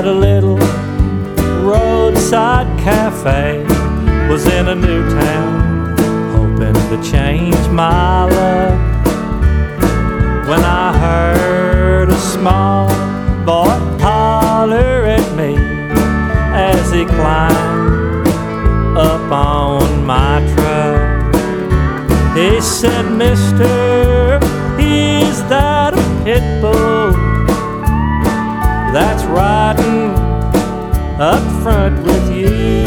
a little roadside cafe. Was in a new town, hoping to change my luck, when I heard a small boy holler at me as he climbed up on my truck. He said, "Mister, is that a pit bull that's riding up front with you?"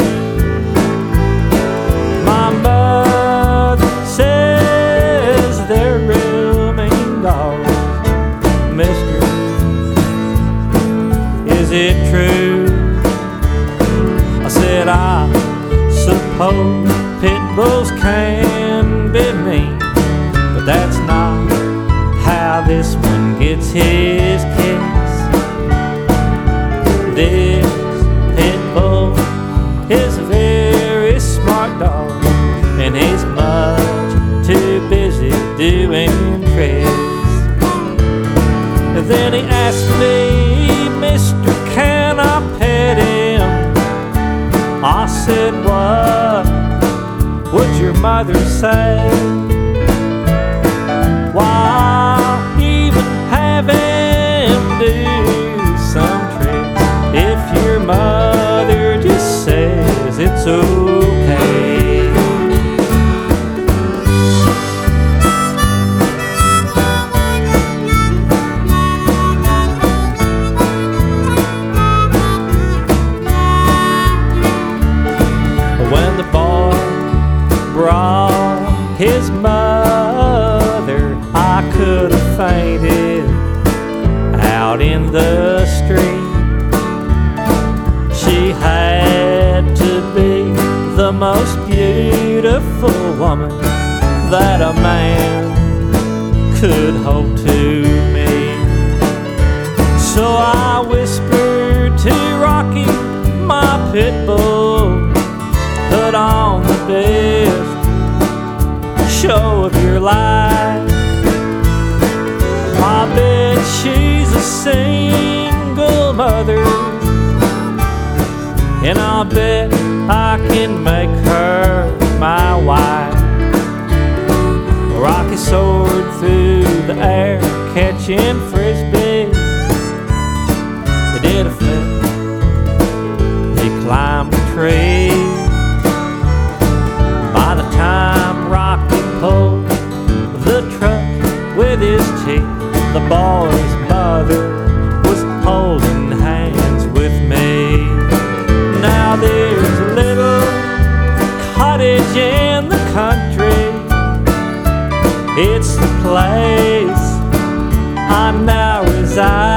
My mother says they're real mean dogs. "Mister, is it true?" I said, "I suppose pit bulls can be mean, but that's not how this one gets his kicks. This pit bull is a very smart dog, and he's much too busy doing tricks." And then he asked me, "Mister, can I pet him?" I said, "What would your mother say?" "Why, even have him do some tricks if your mother just says it's okay." When the boy brought his mother, I could have fainted out in the street. She had to be the most beautiful woman that a man could hope to meet. So I whispered to Rocky, my pit bull, "Put on the best show of your life. I bet she's a single mother, and I bet I can make her my wife." Rocky soared through the air, catching frisbees. He did a flip, he climbed a tree. By the time Rocky pulled the truck with his teeth, the boy's mother was holding hands with me. Now there's a little cottage in the country. It's the place I now reside.